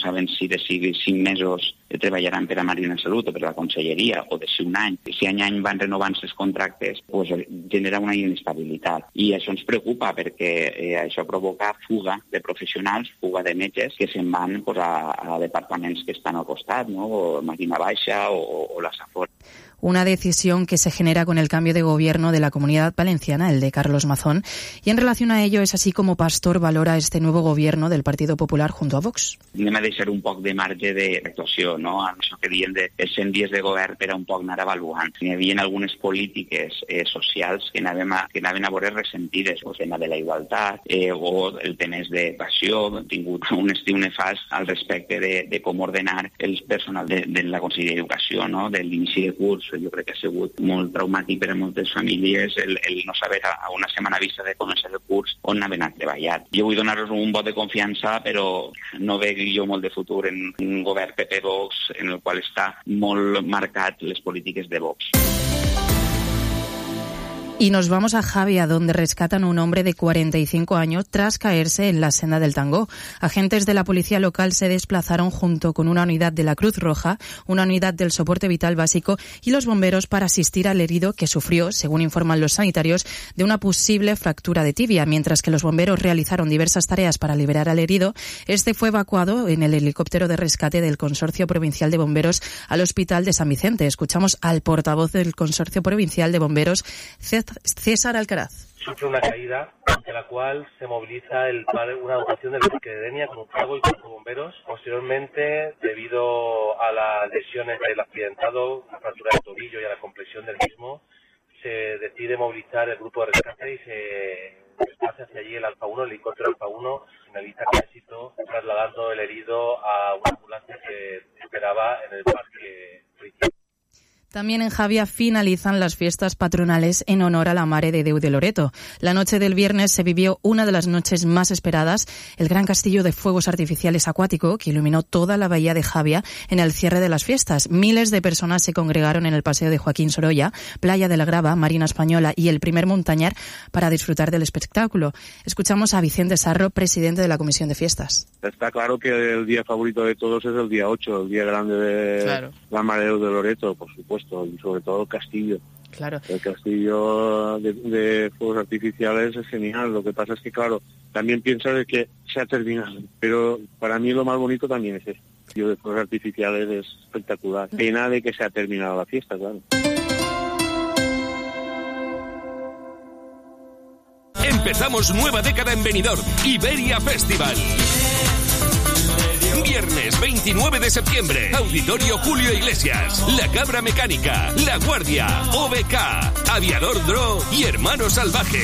saben si de 5 mesos treballaran per a Marina Salut o per a la Conselleria, o de si un any. Si any a any van renovant els contractes, pues, genera una inestabilitat. I això ens preocupa perquè això provoca fuga de professionals, fuga de metges, que se'n van pues, a departaments que estan al costat, ¿no? O Marina Baixa o la Safor. Una decisión que se genera con el cambio de gobierno de la Comunidad Valenciana, el de Carlos Mazón, y en relación a ello es así como Pastor valora este nuevo gobierno del Partido Popular junto a Vox. Anem a deixar un poc de marge d'actuació, no? Això que diuen de 100 dies de govern per a un poc anar avaluant. Hi havia algunes polítiques socials que anaven a veure ressentides, el tema de la igualtat o el temes de passió, hem tingut un estiu nefast al respecte de com ordenar el personal de la Conselleria d'Educació, no? De l'inici de curs. Jo crec que ha sigut molt traumàtic per a moltes famílies el no saber a una setmana vista de començar el curs on anaven a treballar. Jo vull donar-vos un vot de confiança, però no veig jo molt de futur en un govern PP-Vox en el qual està molt marcat les polítiques de Vox. Y nos vamos a Javia, donde rescatan a un hombre de 45 años tras caerse en la senda del Tangó. Agentes de la policía local se desplazaron junto con una unidad de la Cruz Roja, una unidad del soporte vital básico y los bomberos para asistir al herido que sufrió, según informan los sanitarios, de una posible fractura de tibia. Mientras que los bomberos realizaron diversas tareas para liberar al herido, este fue evacuado en el helicóptero de rescate del Consorcio Provincial de Bomberos al Hospital de San Vicente. Escuchamos al portavoz del Consorcio Provincial de Bomberos, César Alcaraz. Sufre una caída ante la cual se moviliza una dotación del parque de Denia con un cargo y cuerpo de bomberos. Posteriormente, debido a las lesiones del accidentado, la fractura del tobillo y a la compresión del mismo, se decide movilizar el grupo de rescate y se desplaza hacia allí el Alfa 1, el helicóptero Alfa 1, finaliza con éxito trasladando el herido a una ambulancia que esperaba en el parque principal. También en Javia finalizan las fiestas patronales en honor a la Mare de Déu de Loreto. La noche del viernes se vivió una de las noches más esperadas, el gran castillo de fuegos artificiales acuático que iluminó toda la bahía de Javia en el cierre de las fiestas. Miles de personas se congregaron en el paseo de Joaquín Sorolla, Playa de la Grava, Marina Española y el Primer Montañar para disfrutar del espectáculo. Escuchamos a Vicente Sarro, presidente de la Comisión de Fiestas. Está claro que el día favorito de todos es el día 8, el día grande de la Mare de Déu de Loreto, por supuesto. Y sobre todo el castillo. Claro. El castillo de fuegos artificiales es genial. Lo que pasa es que, claro, también piensa de que se ha terminado. Pero para mí lo más bonito también es esto. El castillo de fuegos artificiales es espectacular. Pena de que se ha terminado la fiesta, claro. Empezamos nueva década en Benidorm. Iberia Festival. Viernes 29 de septiembre, Auditorio Julio Iglesias, La Cabra Mecánica, La Guardia, OBK, Aviador Dro y Hermano Salvaje.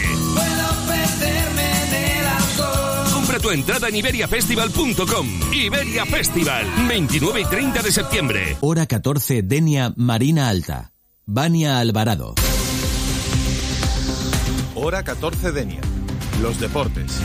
Compra tu entrada en iberiafestival.com. Iberia Festival, 29 y 30 de septiembre. Hora 14, Denia, Marina Alta. Vania Alvarado. Hora 14, Denia. Los deportes.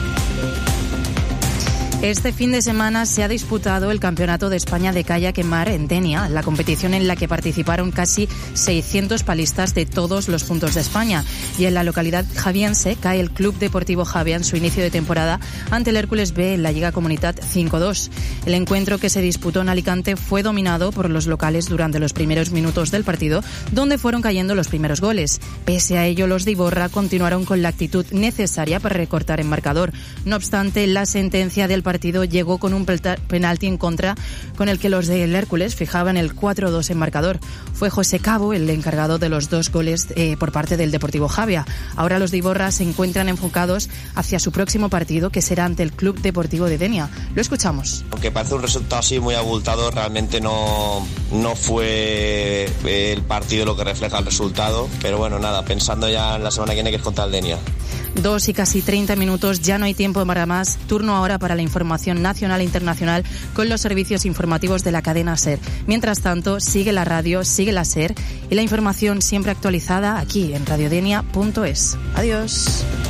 Este fin de semana se ha disputado el Campeonato de España de Kayak en Mar en Denia, la competición en la que participaron casi 600 palistas de todos los puntos de España. Y en la localidad javiense cae el Club Deportivo Javia en su inicio de temporada ante el Hércules B en la Lliga Comunitat 5-2. El encuentro que se disputó en Alicante fue dominado por los locales durante los primeros minutos del partido, donde fueron cayendo los primeros goles. Pese a ello, los de Iborra continuaron con la actitud necesaria para recortar el marcador. No obstante, la sentencia del partido llegó con un penalti en contra con el que los del Hércules fijaban el 4-2 en marcador. Fue José Cabo el encargado de los 2 goles por parte del Deportivo Javia. Ahora los de Iborra se encuentran enfocados hacia su próximo partido, que será ante el Club Deportivo de Denia. Lo escuchamos. Aunque parece un resultado así muy abultado, realmente no fue el partido lo que refleja el resultado. Pero bueno, nada, pensando ya en la semana que viene, que es contra el Denia. 2 y casi 30 minutos, ya no hay tiempo para más. Turno ahora para la información nacional e internacional con los servicios informativos de la cadena SER. Mientras tanto, sigue la radio, sigue la SER y la información siempre actualizada aquí en radiodenia.es. Adiós.